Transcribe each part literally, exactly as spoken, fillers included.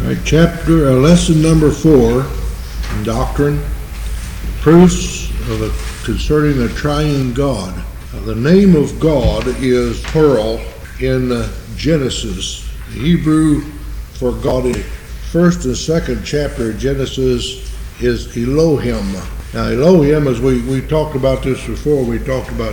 All right, chapter, uh, lesson number four, doctrine, proofs of a, concerning the triune God. Uh, the name of God is plural in uh, Genesis. The Hebrew for God in first and second chapter of Genesis is Elohim. Now Elohim, as we, we talked about this before, we talked about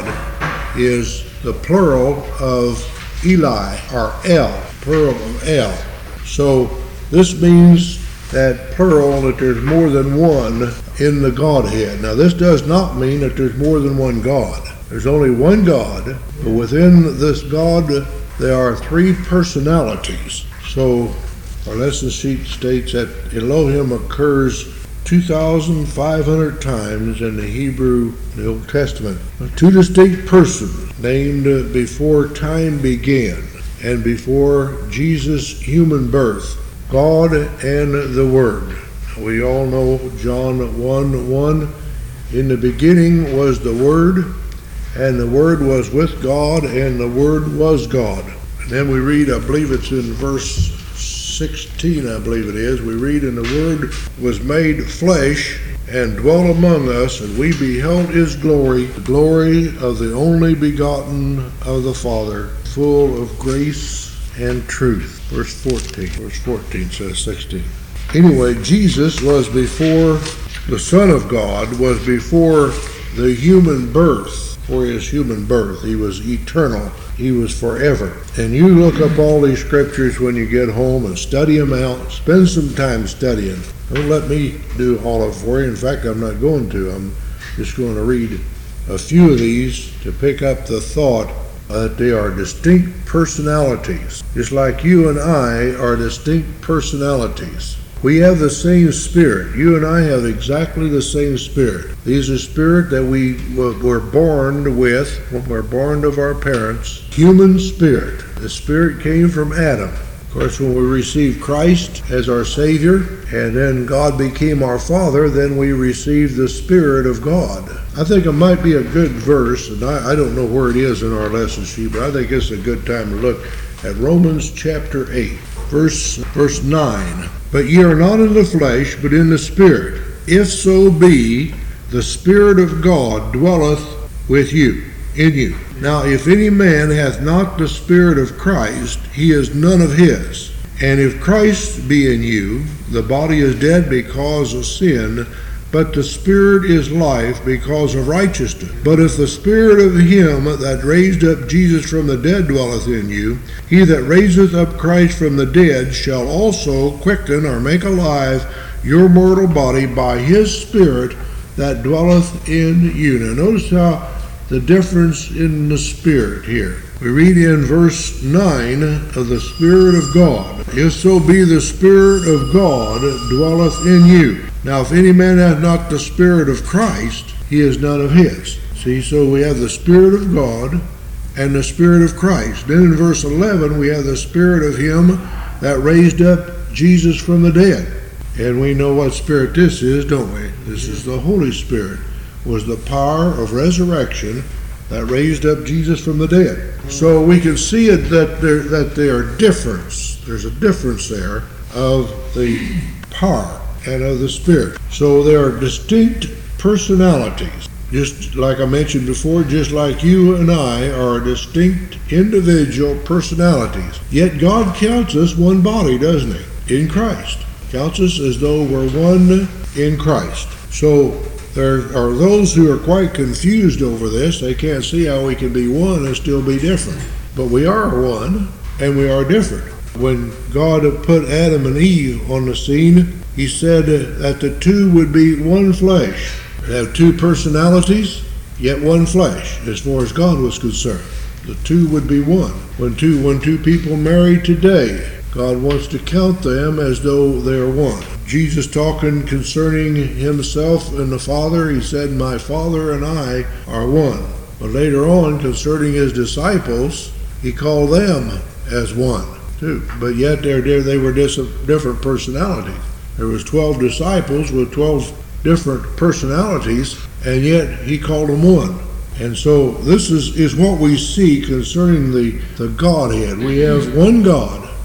God, is the plural of Eli, or El, plural of El. So this means that plural, that there's more than one in the Godhead. Now this does not mean that there's more than one God. There's only one God, but within this God there are three personalities. So our lesson sheet states that Elohim occurs two thousand five hundred times in the Hebrew, the Old Testament. Two distinct persons named before time began and before Jesus' human birth, God and the Word. We all know John one one, in the beginning was the Word, and the Word was with God, and the Word was God. And then we read, I believe it's in verse sixteen, I believe it is, we read, and the Word was made flesh and dwelt among us, and we beheld his glory, the glory of the only begotten of the Father, full of grace and truth. Verse fourteen. Verse fourteen says sixteen. Anyway, Jesus was before the Son of God, was before the human birth, for his human birth. He was eternal. He was forever. And you look up all these scriptures when you get home and study them out. Spend some time studying. Don't let me do all of it for you. In fact, I'm not going to. I'm just going to read a few of these to pick up the thought that they are distinct personalities. Just like you and I are distinct personalities. We have the same spirit. You and I have exactly the same spirit. These are spirit that we were born with, when we're born of our parents. Human spirit. The spirit came from Adam. Of course, when we received Christ as our Savior, and then God became our Father, then we received the Spirit of God. I think it might be a good verse, and I, I don't know where it is in our lesson sheet, but I think it's a good time to look at Romans chapter eight, verse, verse nine. But ye are not in the flesh, but in the Spirit, if so be the Spirit of God dwelleth with you, in you. Now, if any man hath not the Spirit of Christ, he is none of his. And if Christ be in you, the body is dead because of sin, but the Spirit is life because of righteousness. But if the Spirit of him that raised up Jesus from the dead dwelleth in you, he that raiseth up Christ from the dead shall also quicken or make alive your mortal body by his Spirit that dwelleth in you. Now notice how the difference in the Spirit here. We read in verse nine of the Spirit of God. If so be the Spirit of God dwelleth in you. Now if any man hath not the Spirit of Christ, he is none of his. See, so we have the Spirit of God and the Spirit of Christ. Then in verse eleven we have the Spirit of him that raised up Jesus from the dead. And we know what Spirit this is, don't we? This is the Holy Spirit. Was the power of resurrection that raised up Jesus from the dead. So we can see it that there that there are difference. There's a difference there of the power and of the Spirit. So there are distinct personalities. Just like I mentioned before, just like you and I are distinct individual personalities. Yet God counts us one body, doesn't he? In Christ. Counts us as though we're one in Christ. So there are those who are quite confused over this. They can't see how we can be one and still be different. But we are one, and we are different. When God put Adam and Eve on the scene, he said that the two would be one flesh. They have two personalities, yet one flesh, as far as God was concerned. The two would be one. When two, when two people marry today, God wants to count them as though they are one. Jesus talking concerning himself and the Father, he said, my Father and I are one. But later on, concerning his disciples, he called them as one too. But yet they're, they were different personalities. There was twelve disciples with twelve different personalities, and yet he called them one. And so this is, is what we see concerning the, the Godhead. We have one God.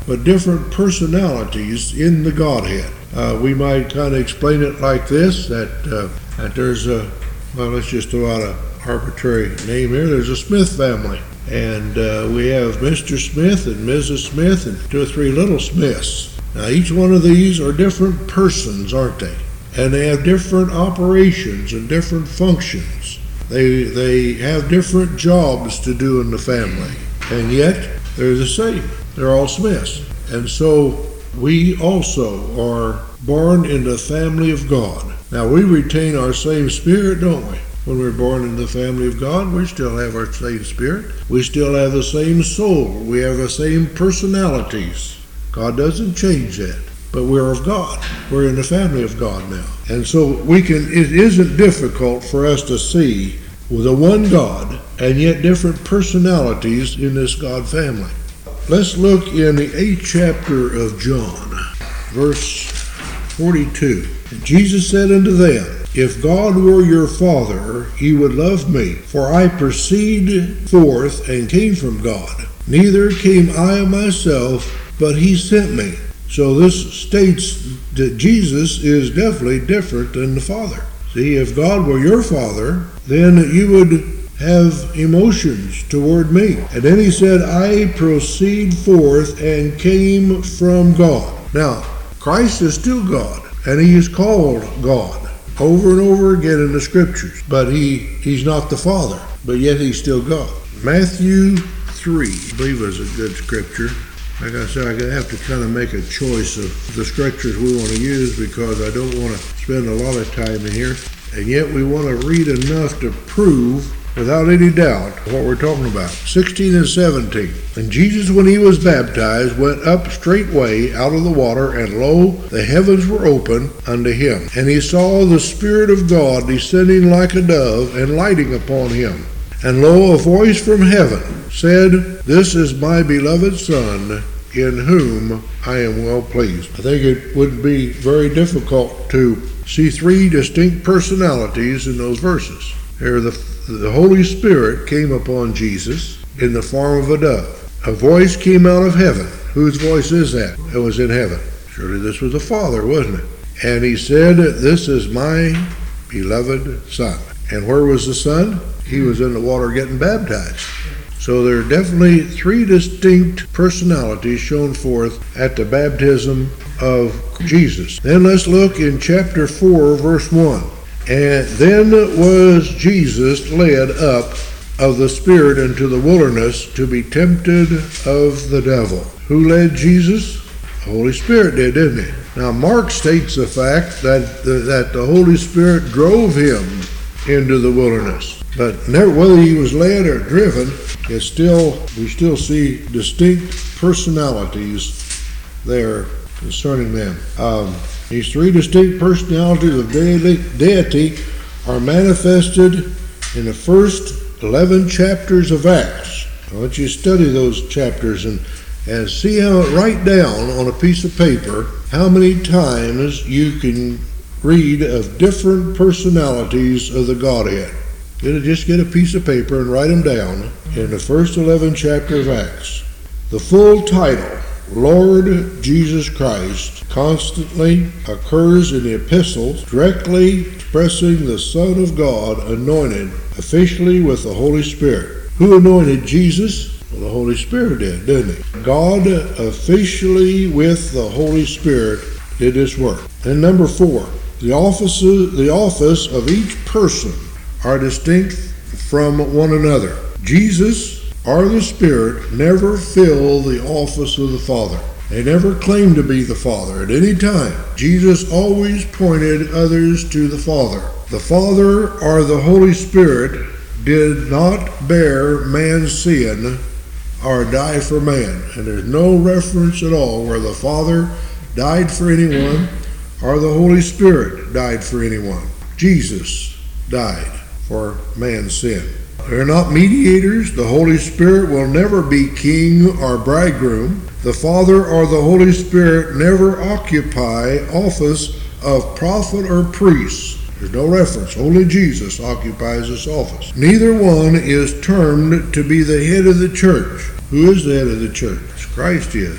but different personalities in the Godhead. Uh, we might kind of explain it like this, that, uh, that there's a, well, let's just throw out an arbitrary name here. There's a Smith family. And uh, we have Mister Smith and Missus Smith and two or three little Smiths. Now, each one of these are different persons, aren't they? And they have different operations and different functions. They they have different jobs to do in the family. And yet, they're the same. They're all Smiths. And so, we also are born in the family of God. Now, we retain our same spirit, don't we? When we're born in the family of God, we still have our same spirit. We still have the same soul. We have the same personalities. God doesn't change that. But we're of God. We're in the family of God now. And so we can, it isn't difficult for us to see the one God and yet different personalities in this God family. Let's look in the eighth chapter of John, verse forty-two. Jesus said unto them, If God were your Father, ye would love me, for I proceed forth and came from God. Neither came I of myself, but he sent me. So this states that Jesus is definitely different than the Father. See, if God were your Father, then you would have emotions toward me. And then he said, I proceed forth and came from God. Now, Christ is still God, and he is called God over and over again in the scriptures. But he, he's not the Father, but yet he's still God. Matthew three, I believe is a good scripture. Like I said, I have to kind of make a choice of the scriptures we want to use because I don't want to spend a lot of time in here. And yet we want to read enough to prove without any doubt what we're talking about. sixteen and seventeen. And Jesus, when he was baptized, went up straightway out of the water, and lo, the heavens were open unto him. And he saw the Spirit of God descending like a dove and lighting upon him. And lo, a voice from heaven said, This is my beloved Son, in whom I am well pleased. I think it wouldn't be very difficult to see three distinct personalities in those verses. Here, the, the Holy Spirit came upon Jesus in the form of a dove. A voice came out of heaven. Whose voice is that? It was in heaven. Surely this was the Father, wasn't it? And he said, This is my beloved Son. And where was the Son? He was in the water getting baptized. So there are definitely three distinct personalities shown forth at the baptism of Jesus. Then let's look in chapter four, verse one. And then was Jesus led up of the Spirit into the wilderness to be tempted of the devil. Who led Jesus? The Holy Spirit did, didn't he? Now Mark states the fact that the, that the Holy Spirit drove him into the wilderness. But never, whether he was led or driven, it's still we still see distinct personalities there concerning them. Um, these three distinct personalities of deity are manifested in the first eleven chapters of Acts. I want you to study those chapters and, and see how, write down on a piece of paper how many times you can read of different personalities of the Godhead. It'll just get a piece of paper and write them down in the first eleven chapters of Acts. The full title, Lord Jesus Christ, constantly occurs in the epistles, directly expressing the Son of God anointed officially with the Holy Spirit. Who anointed Jesus? Well, the Holy Spirit did, didn't he? God officially with the Holy Spirit did this work. And number four, the offices, the office of each person are distinct from one another. Jesus or the Spirit never fill the office of the Father. They never claimed to be the Father at any time. Jesus always pointed others to the Father. The Father or the Holy Spirit did not bear man's sin or die for man. And there's no reference at all where the Father died for anyone or the Holy Spirit died for anyone. Jesus died for man's sin. They're not mediators. The Holy Spirit will never be king or bridegroom. The Father or the Holy Spirit never occupy office of prophet or priest. There's no reference. Only Jesus occupies this office. Neither one is termed to be the head of the church. Who is the head of the church? Christ is.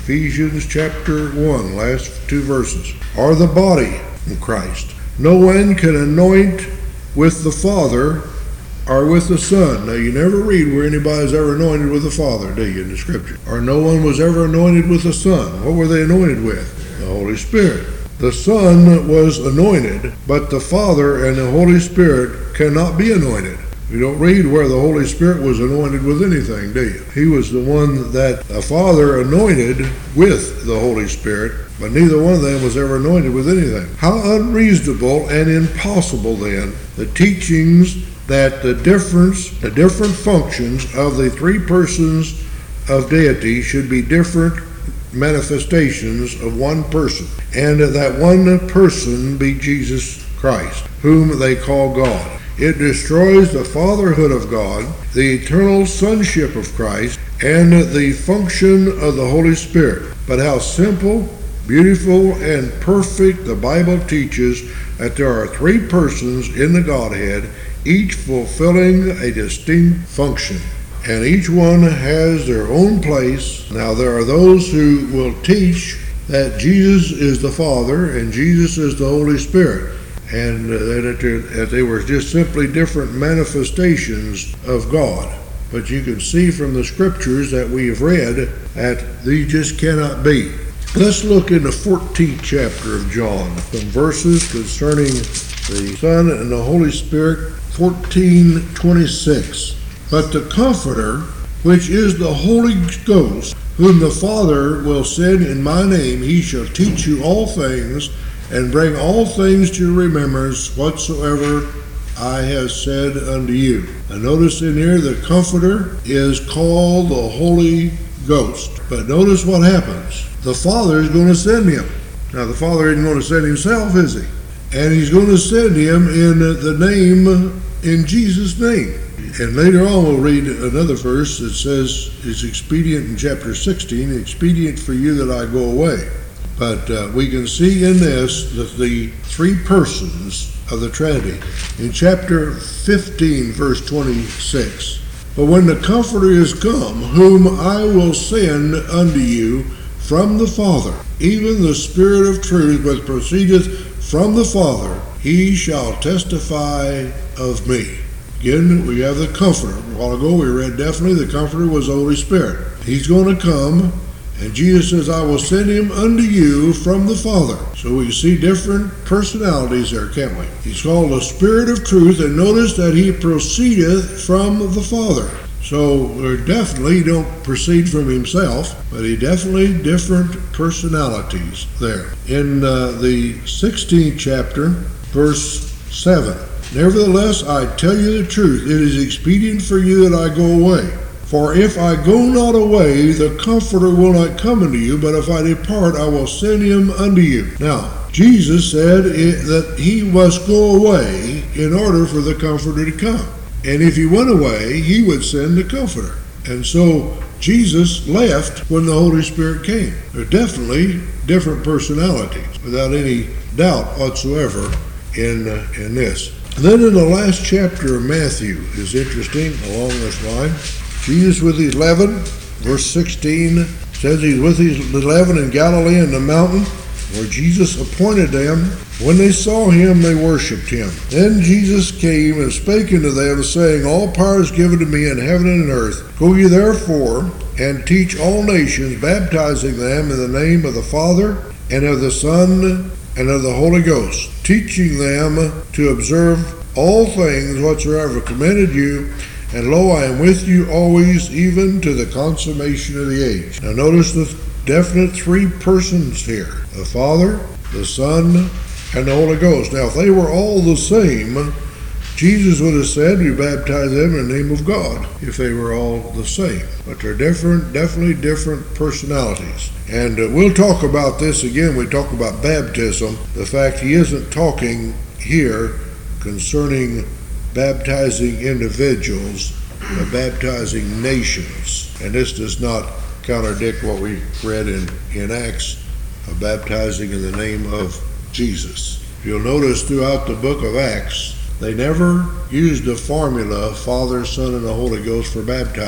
Ephesians chapter one, last two verses, are the body of Christ. No one can anoint with the Father or with the Son. Now, you never read where anybody's ever anointed with the Father, do you, in the Scripture? Or no one was ever anointed with the Son. What were they anointed with? The Holy Spirit. The Son was anointed, but the Father and the Holy Spirit cannot be anointed. You don't read where the Holy Spirit was anointed with anything, do you? He was the one that the Father anointed with the Holy Spirit, but neither one of them was ever anointed with anything. How unreasonable and impossible, then, the teachings that the difference, the different functions of the three persons of deity should be different manifestations of one person, and that one person be Jesus Christ, whom they call God. It destroys the fatherhood of God, the eternal sonship of Christ, and the function of the Holy Spirit. But how simple, beautiful, and perfect the Bible teaches that there are three persons in the Godhead, each fulfilling a distinct function. And each one has their own place. Now, there are those who will teach that Jesus is the Father and Jesus is the Holy Spirit, and that they were just simply different manifestations of God. But you can see from the Scriptures that we have read that these just cannot be. Let's look in the fourteenth chapter of John, some verses concerning the Son and the Holy Spirit. fourteen twenty-six. But the Comforter, which is the Holy Ghost, whom the Father will send in my name, he shall teach you all things, and bring all things to your remembrance whatsoever I have said unto you. And notice in here, the Comforter is called the Holy Ghost. But notice what happens. The Father is going to send him. Now, the Father isn't going to send himself, is he? And he's going to send him in the name, in Jesus' name. And later on we'll read another verse that says, it's expedient in chapter sixteen, expedient for you that I go away. But uh, we can see in this that the three persons of the Trinity. In chapter fifteen, verse twenty-six, but when the Comforter is come, whom I will send unto you from the Father, even the Spirit of truth, which proceedeth from the Father, he shall testify of me. Again, we have the Comforter. A while ago we read definitely the Comforter was the Holy Spirit. He's going to come, and Jesus says, I will send him unto you from the Father. So we see different personalities there, can't we? He's called the Spirit of truth, and notice that he proceedeth from the Father. So there definitely, he don't proceed from himself, but he definitely different personalities there. In uh, the sixteenth chapter, verse seven, nevertheless, I tell you the truth, it is expedient for you that I go away. For if I go not away, the Comforter will not come unto you, but if I depart, I will send him unto you. Now, Jesus said it, that he must go away in order for the Comforter to come. And if he went away, he would send the Comforter. And so Jesus left when the Holy Spirit came. They're definitely different personalities, without any doubt whatsoever in, uh, in this. And then in the last chapter of Matthew is interesting along this line. Jesus with his eleven, verse sixteen, says he's with his eleven in Galilee in the mountain, where Jesus appointed them. When they saw him, they worshipped him. Then Jesus came and spake unto them, saying, all power is given to me in heaven and in earth. Go ye therefore, and teach all nations, baptizing them in the name of the Father, and of the Son, and of the Holy Ghost, teaching them to observe all things whatsoever commanded you. And lo, I am with you always, even to the consummation of the age. Now notice the definite three persons here. The Father, the Son, and the Holy Ghost. Now if they were all the same, Jesus would have said, we baptize them in the name of God, if they were all the same. But they're different, definitely different personalities. And uh, we'll talk about this again. We talk about baptism. The fact he isn't talking here concerning baptizing individuals, but baptizing nations. And this does not contradict what we read in, in Acts of baptizing in the name of Jesus. You'll notice throughout the book of Acts, they never used the formula Father, Son, and the Holy Ghost for baptizing.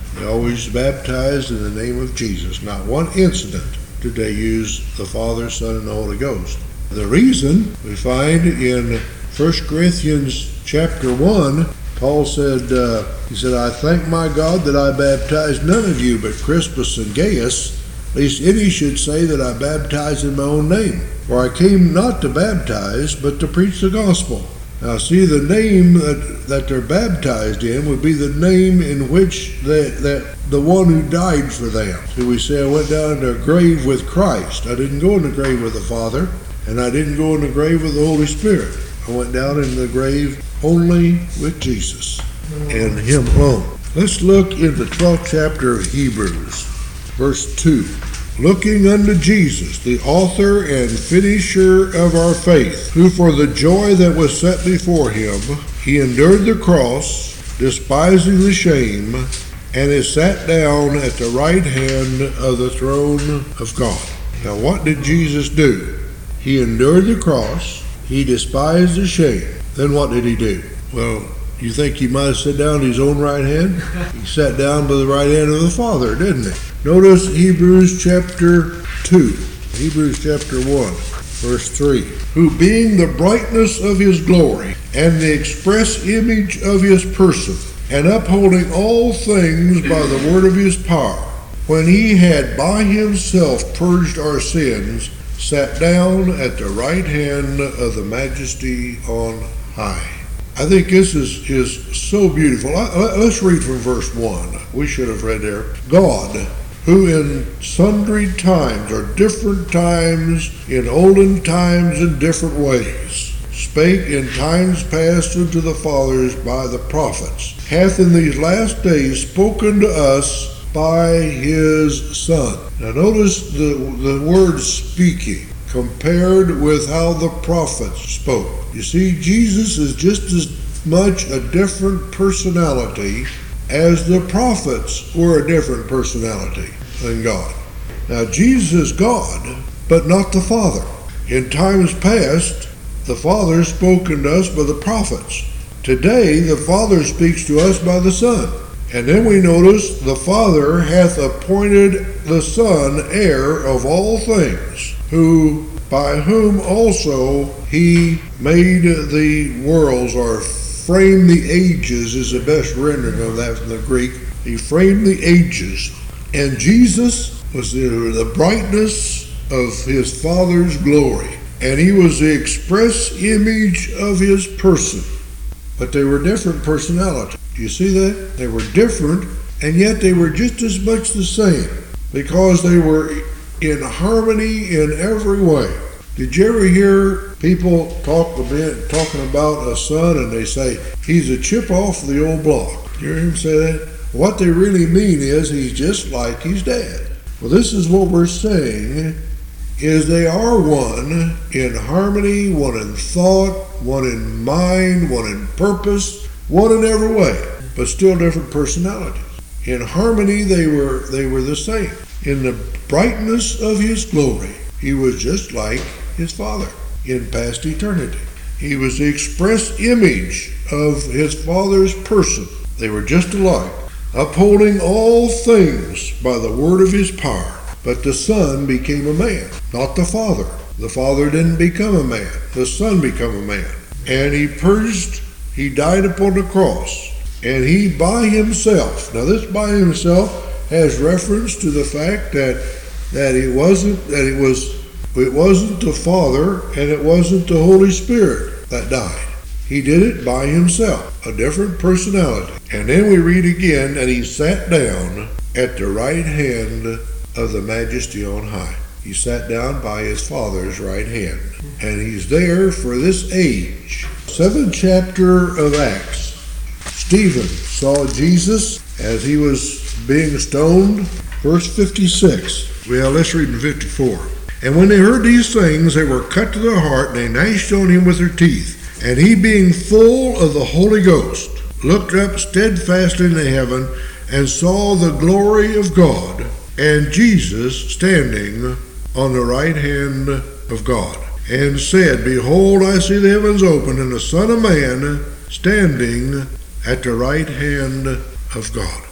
They always baptized in the name of Jesus. Not one incident did they use the Father, Son, and the Holy Ghost. The reason we find in First Corinthians chapter one, Paul said, uh, he said, I thank my God that I baptized none of you but Crispus and Gaius, lest any should say that I baptized in my own name. For I came not to baptize, but to preach the gospel. Now see, the name that, that they're baptized in would be the name in which they, that the one who died for them. So we say, I went down into a grave with Christ. I didn't go in the grave with the Father, and I didn't go in the grave with the Holy Spirit. I went down in the grave only with Jesus and Him alone. Let's look in the twelfth chapter of Hebrews, verse two. Looking unto Jesus, the author and finisher of our faith, who for the joy that was set before him, he endured the cross, despising the shame, and is sat down at the right hand of the throne of God. Now what did Jesus do? He endured the cross, he despised the shame. Then what did he do? Well, you think he might have sat down at his own right hand? He sat down by the right hand of the Father, didn't he? Notice Hebrews chapter two, Hebrews chapter one, verse three. Who being the brightness of his glory, and the express image of his person, and upholding all things by the word of his power, when he had by himself purged our sins, sat down at the right hand of the Majesty on high. I think this is, is so beautiful. Let's read from verse one. We should have read there. God, who in sundry times or different times, in olden times in different ways, spake in times past unto the fathers by the prophets, hath in these last days spoken to us by his Son. Now notice the, the word speaking compared with how the prophets spoke. You see, Jesus is just as much a different personality as the prophets were a different personality than God. Now, Jesus is God, but not the Father. In times past, the Father spoken to us by the prophets. Today, the Father speaks to us by the Son. And then we notice the Father hath appointed the Son heir of all things, who by whom also he made the worlds, or framed the ages is the best rendering of that from the Greek. He framed the ages. And Jesus was the, the brightness of his Father's glory. And he was the express image of his person. But they were different personalities. Do you see that? They were different, and yet they were just as much the same, because they were in harmony in every way. Did you ever hear people talk a bit, talking about a son, and they say, he's a chip off the old block? You hear him say that? What they really mean is he's just like his dad. Well, this is what we're saying, is they are one in harmony, one in thought, one in mind, one in purpose, one in every way, but still different personalities. In harmony, they were they were the same. In the brightness of his glory, he was just like his Father in past eternity. He was the express image of his Father's person. They were just alike, upholding all things by the word of his power. But the Son became a man, not the Father. The Father didn't become a man. The Son became a man. And he purged, he died upon the cross. And he by himself, now this by himself has reference to the fact that that it wasn't that it was it wasn't the Father and it wasn't the Holy Spirit that died. He did it by himself, a different personality. And then we read again, and he sat down at the right hand of the Majesty on high. He sat down by his Father's right hand. And he's there for this age. Seventh chapter of Acts. Stephen saw Jesus as he was being stoned. Verse fifty-six. Well, let's read in fifty-four. And when they heard these things, they were cut to their heart, and they gnashed on him with their teeth. And he, being full of the Holy Ghost, looked up steadfastly into heaven, and saw the glory of God, and Jesus standing on the right hand of God, and said, Behold, I see the heavens open, and the Son of Man standing at the right hand of God.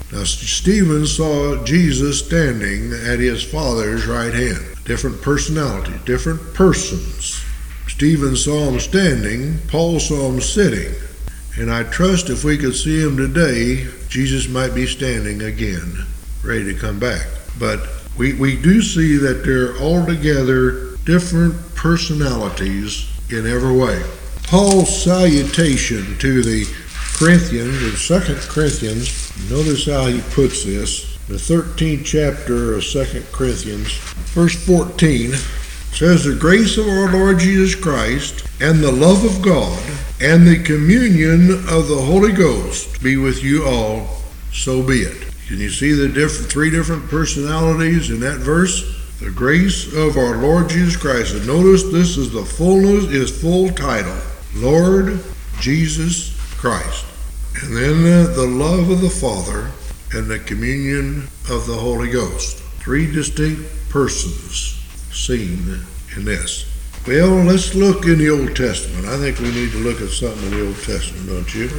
Now, Stephen saw Jesus standing at his Father's right hand. Different personalities, different persons. Stephen saw him standing, Paul saw him sitting. And I trust if we could see him today, Jesus might be standing again, ready to come back. But we, we do see that they're altogether different personalities in every way. Paul's salutation to the Corinthians in Second Corinthians, notice how he puts this. The thirteenth chapter of Second Corinthians, verse fourteen, says, "The grace of our Lord Jesus Christ and the love of God and the communion of the Holy Ghost be with you all, so be it." Can you see the different, three different personalities in that verse? The grace of our Lord Jesus Christ. And notice this is the fullness, his full title. Lord Jesus Christ. And then uh, the love of the Father and the communion of the Holy Ghost. Three distinct persons seen in this. Well, let's look in the Old Testament. I think we need to look at something in the Old Testament, don't you?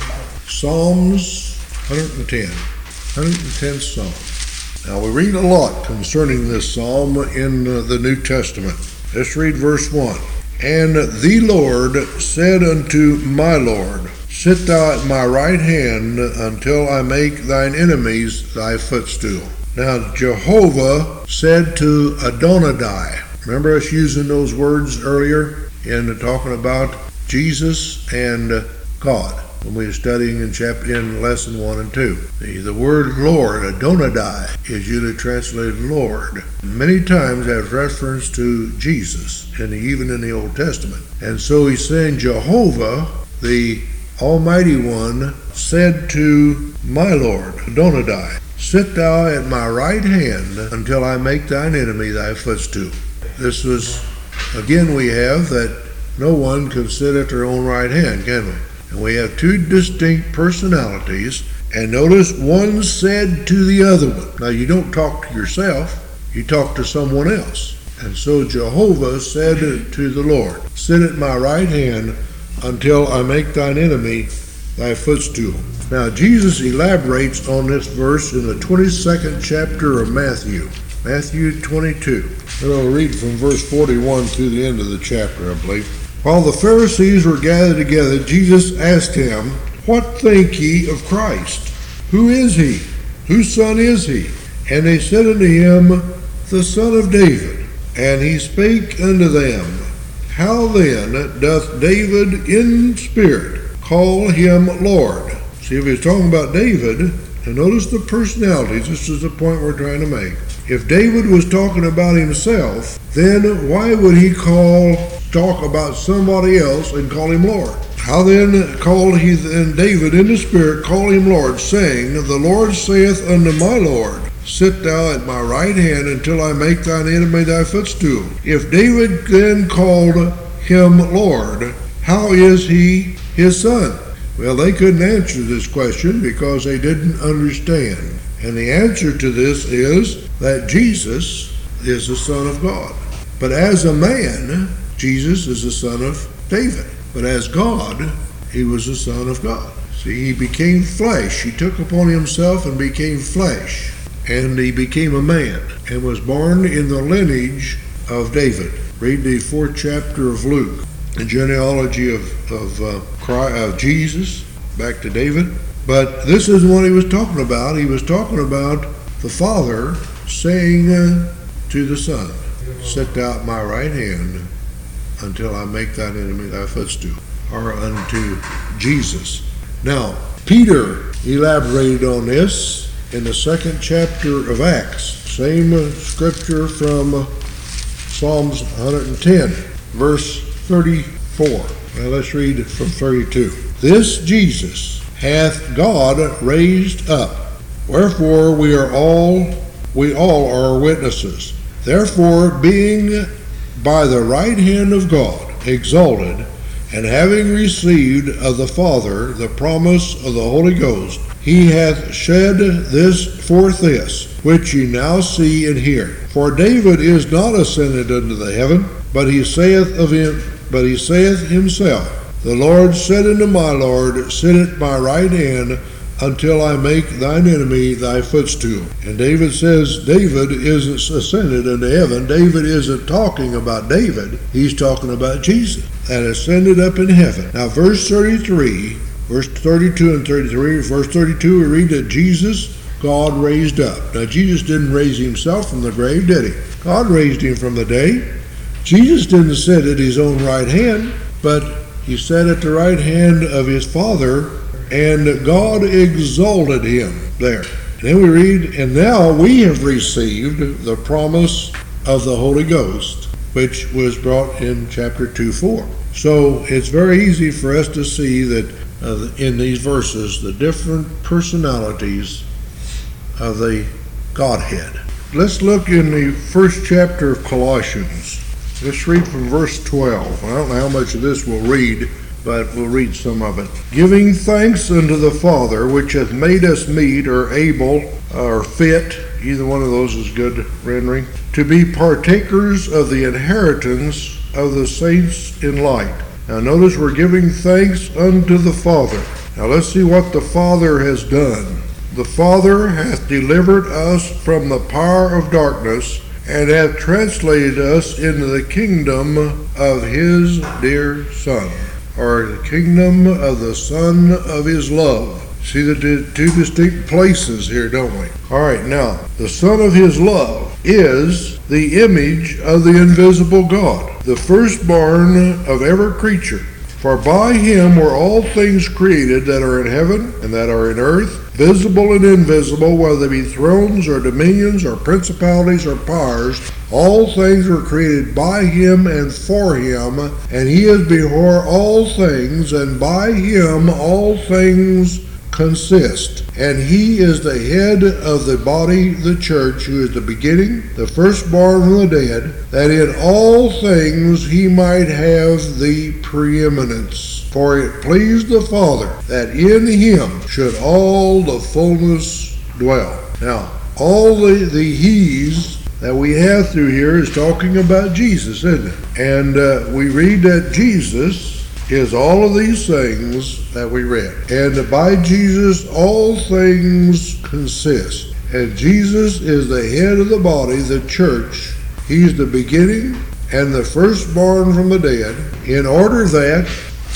Psalms one hundred ten. one hundred tenth Psalm. Now, we read a lot concerning this psalm in uh, the New Testament. Let's read verse one. "And the Lord said unto my Lord, Sit thou at my right hand until I make thine enemies thy footstool." Now, Jehovah said to Adonai. Remember us using those words earlier in talking about Jesus and God when we were studying in chapter in lesson one and two. The, the word Lord, Adonai, is usually translated Lord. Many times has reference to Jesus, and even in the Old Testament. And so he's saying Jehovah, the Almighty One, said to my Lord, Adonai, "Sit thou at my right hand until I make thine enemy thy footstool." This was, again, we have that no one can sit at their own right hand, can we? And we have two distinct personalities, and notice one said to the other one. Now, you don't talk to yourself, you talk to someone else. And so Jehovah said to the Lord, "Sit at my right hand until I make thine enemy thy footstool." Now, Jesus elaborates on this verse in the twenty-second chapter of Matthew, Matthew twenty-two. And I'll read from verse forty-one through the end of the chapter, I believe. "While the Pharisees were gathered together, Jesus asked him, What think ye of Christ? Who is he? Whose son is he? And they said unto him, The son of David. And he spake unto them, How then doth David in spirit call him Lord? See, if he's talking about David, and notice the personalities, this is the point we're trying to make. If David was talking about himself, then why would he call, talk about somebody else and call him Lord? How then called he then David in the spirit, call him Lord, saying, The Lord saith unto my Lord, Sit thou at my right hand until I make thine enemy thy footstool. If David then called him Lord, how is he his son? Well, they couldn't answer this question because they didn't understand. And the answer to this is that Jesus is the Son of God. But as a man, Jesus is the son of David. But as God, he was the Son of God. See, he became flesh. He took upon himself and became flesh. And he became a man and was born in the lineage of David. Read the fourth chapter of Luke, the genealogy of, of, uh, Christ, of Jesus, back to David. But this isn't what he was talking about. He was talking about the Father saying uh, to the Son, Sit thou at my right hand until I make thine enemy thy footstool, or unto Jesus. Now, Peter elaborated on this in the second chapter of Acts. Same uh, scripture from uh, Psalms one hundred ten, verse thirty-four. Now let's read from thirty-two. "This Jesus hath God raised up, wherefore we are all we all are witnesses. Therefore, being by the right hand of God exalted, and having received of the Father the promise of the Holy Ghost, he hath shed this forth this, which ye now see and hear. For David is not ascended unto the heaven, but he saith of him, but he saith himself, The Lord said unto my Lord, Sit at my right hand, until I make thine enemy thy footstool. And David says David isn't ascended into heaven. David isn't talking about David. He's talking about Jesus that ascended up in heaven. Now verse thirty-three, verse thirty-two and thirty-three, verse thirty-two, we read that Jesus, God raised up. Now Jesus didn't raise himself from the grave, did he? God raised him from the dead. Jesus didn't sit at his own right hand, but he sat at the right hand of his Father, and God exalted him there. Then we read, and now we have received the promise of the Holy Ghost, which was brought in chapter two four. So it's very easy for us to see that uh, in these verses, the different personalities of the Godhead. Let's look in the first chapter of Colossians. Let's read from verse twelve. I don't know how much of this we'll read, but we'll read some of it. Giving thanks unto the Father, which hath made us meet, or able, or fit, either one of those is good rendering, to be partakers of the inheritance of the saints in light. Now notice we're giving thanks unto the Father. Now let's see what the Father has done. The Father hath delivered us from the power of darkness, and hath translated us into the kingdom of his dear Son, or the kingdom of the Son of his love. See the two distinct places here, don't we? All right, now, the Son of his love is the image of the invisible God, the firstborn of every creature. For by him were all things created that are in heaven and that are in earth, visible and invisible, whether they be thrones or dominions or principalities or powers. All things were created by him and for him, and he is before all things, and by him all things consist. And he is the head of the body, the church, who is the beginning, the firstborn from the dead, that in all things he might have the preeminence. For it pleased the Father that in him should all the fullness dwell. Now, all the, the he's that we have through here is talking about Jesus, isn't it? And uh, we read that Jesus is all of these things that we read. And by Jesus all things consist. And Jesus is the head of the body, the church. He's the beginning and the firstborn from the dead, in order that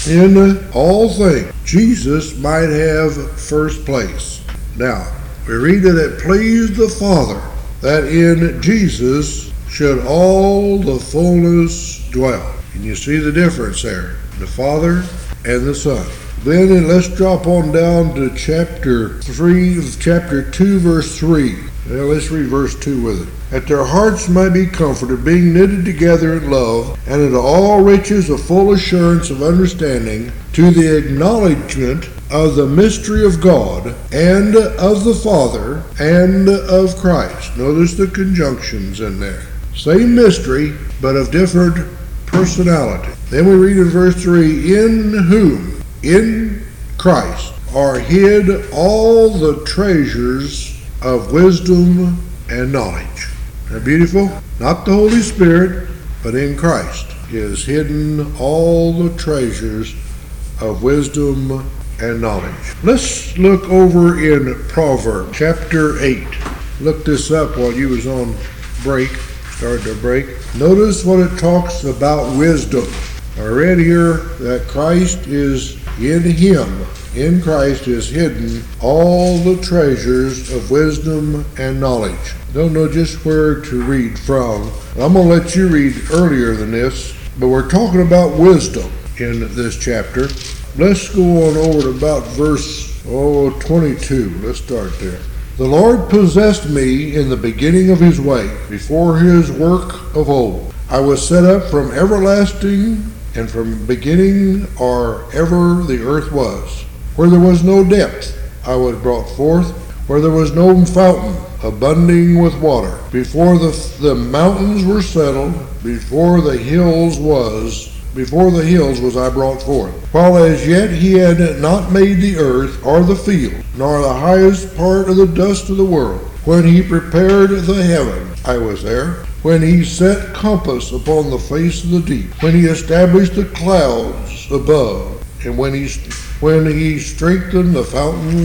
in all things Jesus might have first place. Now, we read that it pleased the Father that in Jesus should all the fullness dwell. And you see the difference there, the Father and the Son. Then let's drop on down to chapter three, chapter two, verse three. Now let's read verse two with it. That their hearts might be comforted, being knitted together in love, and into all riches of full assurance of understanding, to the acknowledgement of the mystery of God, and of the Father, and of Christ. Notice the conjunctions in there. Same mystery, but of different personality. Then we read in verse three, in whom, in Christ, are hid all the treasures of wisdom and knowledge. Isn't that beautiful? Not the Holy Spirit, but in Christ is hidden all the treasures of wisdom and knowledge. Let's look over in Proverbs chapter eight. Look this up while you was on break, started to break. Notice what it talks about wisdom. I read here that Christ is in him, in Christ is hidden all the treasures of wisdom and knowledge. Don't know just where to read from. I'm going to let you read earlier than this, but we're talking about wisdom in this chapter. Let's go on over to about verse oh, twenty-two. Let's start there. The Lord possessed me in the beginning of his way, before his work of old. I was set up from everlasting, and from beginning or ever the earth was. Where there was no depth, I was brought forth. Where there was no fountain, abounding with water. Before the, the mountains were settled, before the hills was, before the hills was I brought forth. While as yet he had not made the earth or the field, nor the highest part of the dust of the world. When he prepared the heaven, I was there. When he set compass upon the face of the deep. When he established the clouds above. And when he, when he strengthened the fountains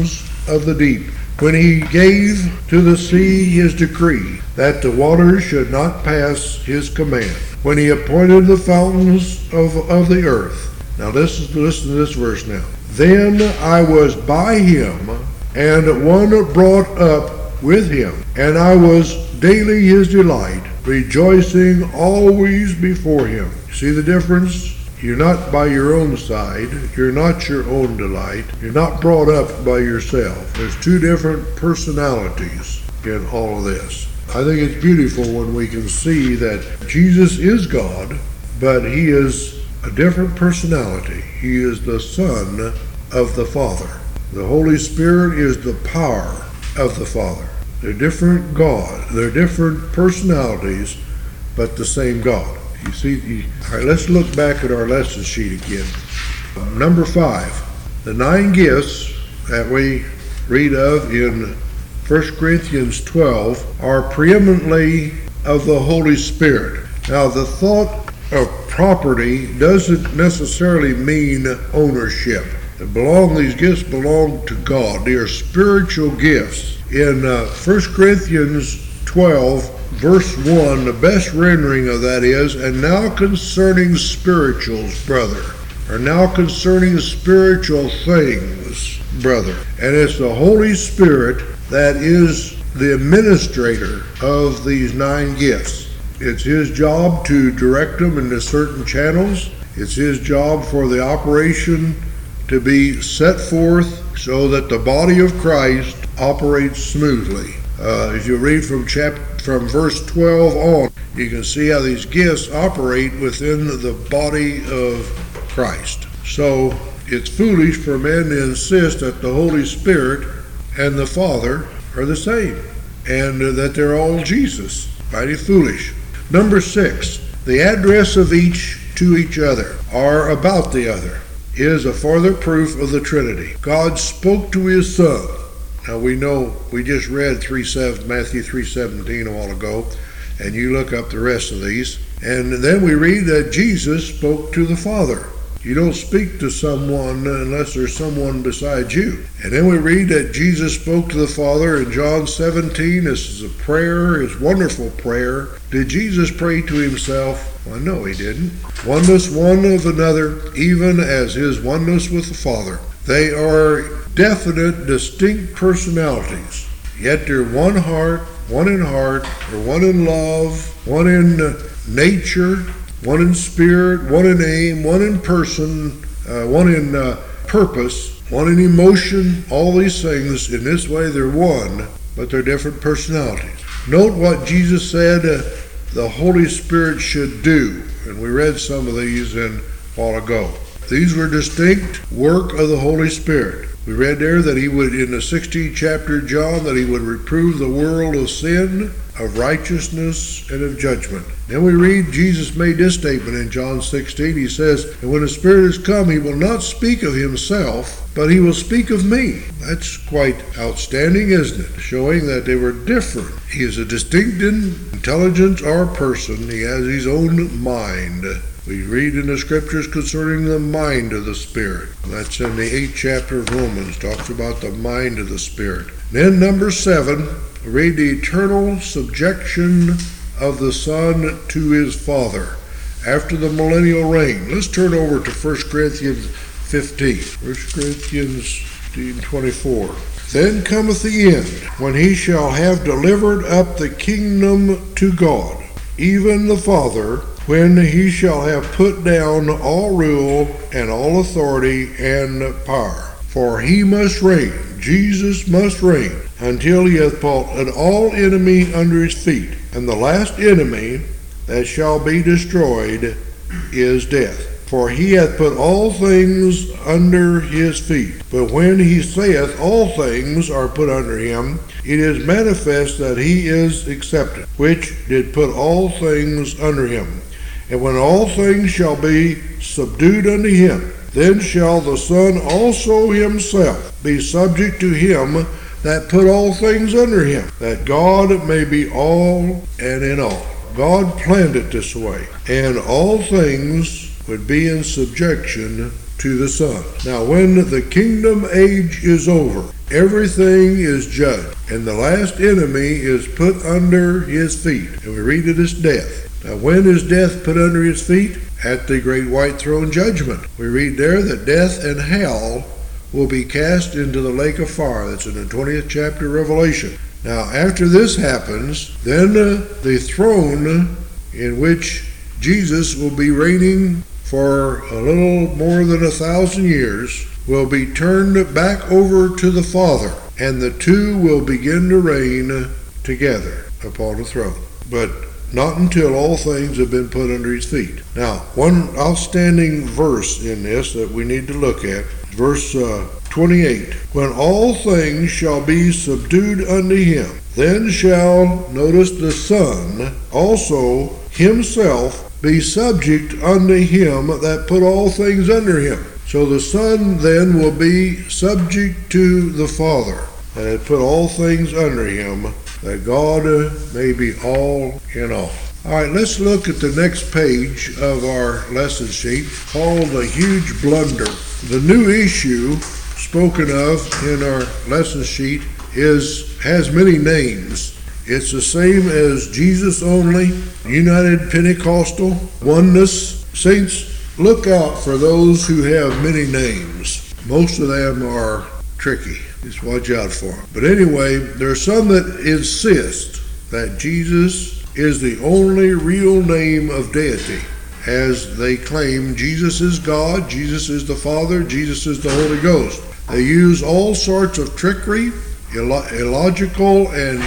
of the deep, when he gave to the sea his decree, that the waters should not pass his command, when he appointed the fountains of, of the earth. Now listen, listen to this verse now. Then I was by him, and one brought up with him, and I was daily his delight, rejoicing always before him. See the difference? You're not by your own side. You're not your own delight. You're not brought up by yourself. There's two different personalities in all of this. I think it's beautiful when we can see that Jesus is God, but he is a different personality. He is the Son of the Father. The Holy Spirit is the power of the Father. They're different God. They're different personalities, but the same God. You see, you, all right, let's look back at our lesson sheet again. Number five, the nine gifts that we read of in First Corinthians twelve are preeminently of the Holy Spirit. Now, the thought of property doesn't necessarily mean ownership. It belong, these gifts belong to God. They are spiritual gifts. In uh, First Corinthians twelve, verse one, the best rendering of that is, and now concerning spirituals, brother, or now concerning spiritual things, brother. And it's the Holy Spirit that is the administrator of these nine gifts. It's his job to direct them into certain channels. It's his job for the operation to be set forth so that the body of Christ operates smoothly. Uh, if you read from chapter from verse twelve on, you can see how these gifts operate within the body of Christ. So it's foolish for men to insist that the Holy Spirit and the Father are the same, and uh, that they're all Jesus. Mighty foolish. Number six, the address of each to each other, or about the other, is a further proof of the Trinity. God spoke to his Son. Now we know, we just read three seven, Matthew three seventeen a while ago, and you look up the rest of these, and then we read that Jesus spoke to the Father. You don't speak to someone unless there's someone beside you. And then we read that Jesus spoke to the Father in John seventeen. This is a prayer, his wonderful prayer. Did Jesus pray to himself? Well, no, he didn't. Oneness one of another, even as his oneness with the Father. They are definite, distinct personalities, yet they're one heart, one in heart, or one in love, one in nature, one in spirit, one in aim, one in person, uh, one in uh, purpose, one in emotion. All these things, in this way, they're one, but they're different personalities. Note what Jesus said uh, the Holy Spirit should do, and we read some of these in a while ago. These were distinct work of the Holy Spirit. We read there that he would, in the sixteenth chapter of John, that he would reprove the world of sin, of righteousness, and of judgment. Then we read Jesus made this statement in John sixteen. He says, and when the Spirit is come, he will not speak of himself, but he will speak of me. That's quite outstanding, isn't it? Showing that they were different. He is a distinct intelligence or person. He has his own mind. We read in the scriptures concerning the mind of the Spirit. That's in the eighth chapter of Romans. Talks about the mind of the Spirit. Then number seven, read the eternal subjection of the Son to his Father after the millennial reign. Let's turn over to First Corinthians fifteen. First Corinthians fifteen twenty-four. Then cometh the end, when he shall have delivered up the kingdom to God, even the Father, when he shall have put down all rule and all authority and power. For he must reign, Jesus must reign, until he hath put an all enemy under his feet. And the last enemy that shall be destroyed is death. For he hath put all things under his feet. But when he saith all things are put under him, it is manifest that he is accepted, which did put all things under him. And when all things shall be subdued unto him, then shall the Son also himself be subject to him that put all things under him, that God may be all and in all. God planned it this way, and all things would be in subjection to the Son. Now when the kingdom age is over, everything is judged, and the last enemy is put under his feet. And we read it as death. Now, when is death put under his feet? At the great white throne judgment. We read there that death and hell will be cast into the lake of fire. That's in the twentieth chapter of Revelation. Now, after this happens, then uh, the throne in which Jesus will be reigning for a little more than a thousand years will be turned back over to the Father, and the two will begin to reign together upon the throne. But not until all things have been put under his feet. Now, one outstanding verse in this that we need to look at, verse uh, twenty-eight. When all things shall be subdued unto him, then shall, notice, the Son also himself be subject unto him that put all things under him. So the Son then will be subject to the Father, and had put all things under him, that God may be all in all. All right, let's look at the next page of our lesson sheet, called The Huge Blunder. The new issue spoken of in our lesson sheet is has many names. It's the same as Jesus only, United Pentecostal, Oneness. Saints, look out for those who have many names. Most of them are tricky. Just watch out for them. But anyway, there are some that insist that Jesus is the only real name of deity, as they claim Jesus is God, Jesus is the Father, Jesus is the Holy Ghost. They use all sorts of trickery, illo- illogical and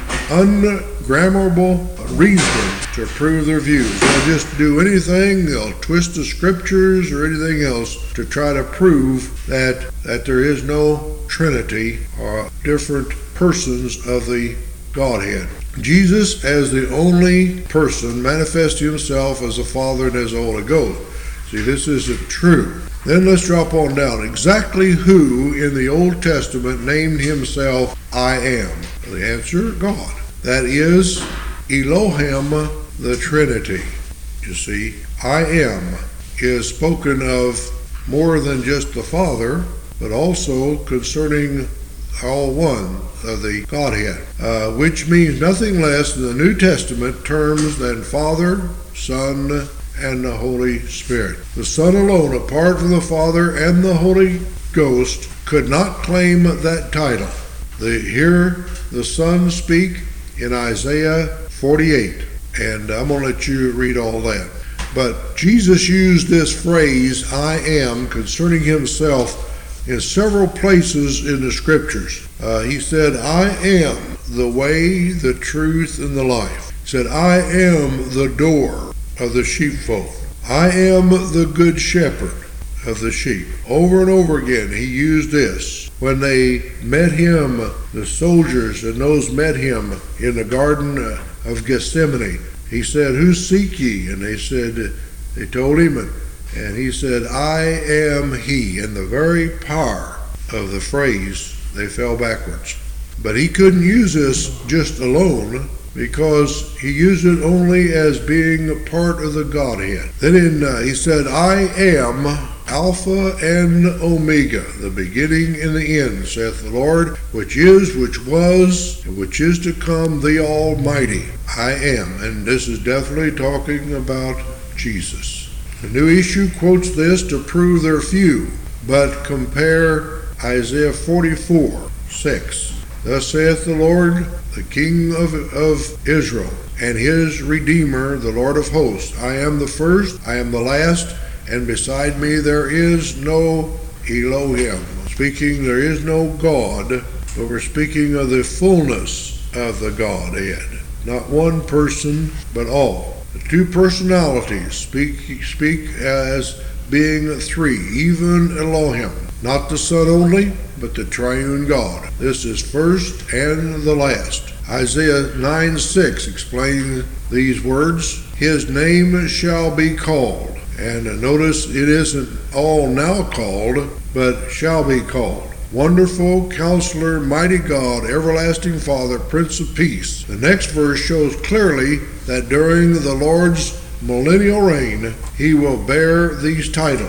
ungrammable reasoning to prove their views. They'll just do anything, they'll twist the scriptures or anything else to try to prove that, that there is no Trinity or different persons of the Godhead. Jesus, as the only person, manifests himself as the Father and as the Holy Ghost. See, this isn't true. Then let's drop on down. Exactly who in the Old Testament named himself I am? The answer, God. That is Elohim, the Trinity. You see, I am is spoken of more than just the Father, but also concerning all one of the Godhead, uh, which means nothing less in the New Testament terms than Father, Son, and the Holy Spirit. The Son alone, apart from the Father and the Holy Ghost, could not claim that title. The, here the Son speak in Isaiah forty-eight, and I'm going to let you read all that. But Jesus used this phrase, I am, concerning himself in several places in the scriptures. Uh, he said, I am the way, the truth, and the life. He said, I am the door of the sheepfold. I am the good shepherd of the sheep. Over and over again, he used this. When they met him, the soldiers and those met him in the Garden of Gethsemane, he said, who seek ye? And they said, they told him, and And he said, I am he. In the very power of the phrase, they fell backwards. But he couldn't use this just alone, because he used it only as being a part of the Godhead. Then in, uh, he said, I am Alpha and Omega, the beginning and the end, saith the Lord, which is, which was, and which is to come, the Almighty. I am. And this is definitely talking about Jesus. The New Issue quotes this to prove their view, but compare Isaiah forty-four, six. Thus saith the Lord, the King of, of Israel, and his Redeemer, the Lord of hosts. I am the first, I am the last, and beside me there is no Elohim. Speaking, there is no God, but we're speaking of the fullness of the Godhead. Not one person, but all. The two personalities speak speak as being three, even Elohim. Not the Son only, but the triune God. This is first and the last. Isaiah nine six explains these words. His name shall be called. And notice it isn't all now called, but shall be called. Wonderful Counselor, Mighty God, Everlasting Father, Prince of Peace. The next verse shows clearly that during the Lord's millennial reign, he will bear these titles.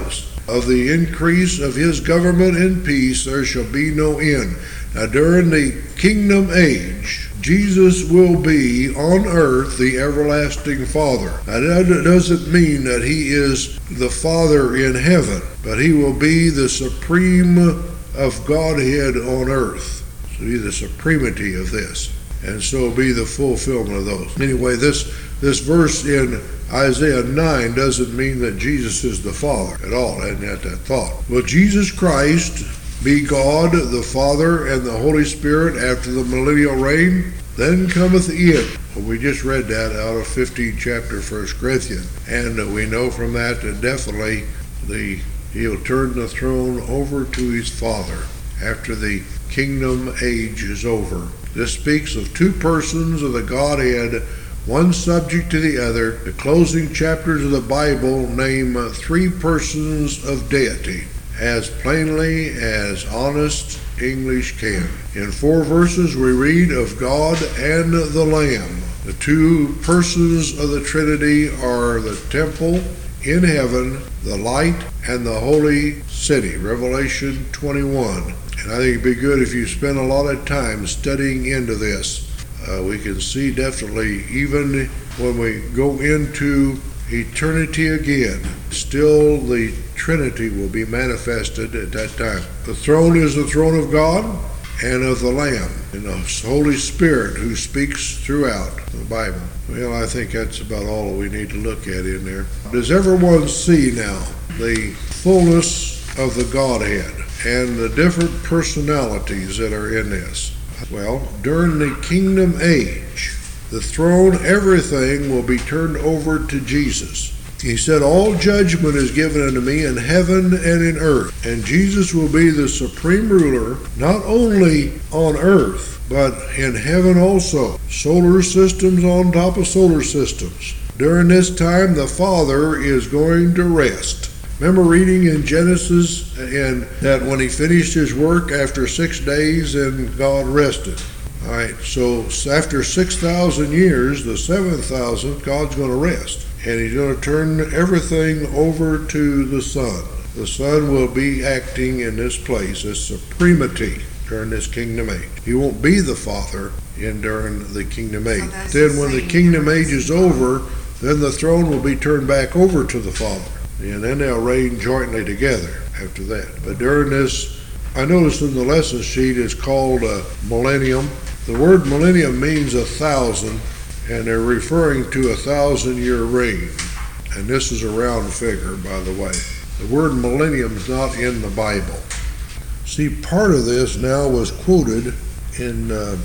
of the increase of his government and peace there shall be no end. Now during the kingdom age, Jesus will be on earth the everlasting Father. Now that doesn't mean that he is the Father in heaven, but he will be the supreme of Godhead on earth. So be the supremacy of this. And so be the fulfillment of those. Anyway, this this verse in Isaiah nine doesn't mean that Jesus is the Father at all. I hadn't had that thought. Will Jesus Christ be God, the Father, and the Holy Spirit after the millennial reign? Then cometh the end. Well, we just read that out of fifteenth chapter, First Corinthians. And we know from that that definitely the he'll turn the throne over to his Father after the kingdom age is over. This speaks of two persons of the Godhead, one subject to the other. The closing chapters of the Bible name three persons of deity as plainly as honest English can. In four verses we read of God and the Lamb. The two persons of the Trinity are the temple in heaven, the light, and the holy city. Revelation twenty-one. And I think it'd be good if you spend a lot of time studying into this. Uh, we can see definitely, even when we go into eternity again, still the Trinity will be manifested at that time. The throne is the throne of God and of the Lamb, and the Holy Spirit who speaks throughout the Bible. Well, I think that's about all we need to look at in there. Does everyone see now the fullness of the Godhead and the different personalities that are in this? Well, during the kingdom age, the throne, everything will be turned over to Jesus. He said, all judgment is given unto me in heaven and in earth. And Jesus will be the supreme ruler, not only on earth, but in heaven also. Solar systems on top of solar systems. During this time, the Father is going to rest. Remember reading in Genesis and that when he finished his work after six days and God rested. All right, so after six thousand years, the seventh thousandth, God's going to rest. And he's going to turn everything over to the Son. The Son will be acting in this place as supremacy during this kingdom age. He won't be the Father in during the kingdom age. So then when the kingdom age is over, then the throne will be turned back over to the Father. And then they'll reign jointly together after that. But during this, I noticed in the lesson sheet it's called a millennium. The word millennium means a thousand, and they're referring to a thousand year reign. And this is a round figure, by the way. The word millennium is not in the Bible. See, part of this now was quoted in, uh,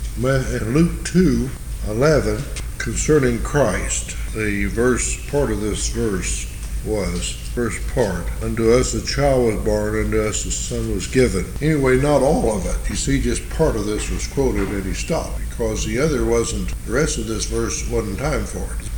in Luke two eleven concerning Christ. The verse, part of this verse was, first part, unto us a child was born, unto us a son was given. Anyway, not all of it. You see, just part of this was quoted and he stopped because the other wasn't, the rest of this verse wasn't time for it.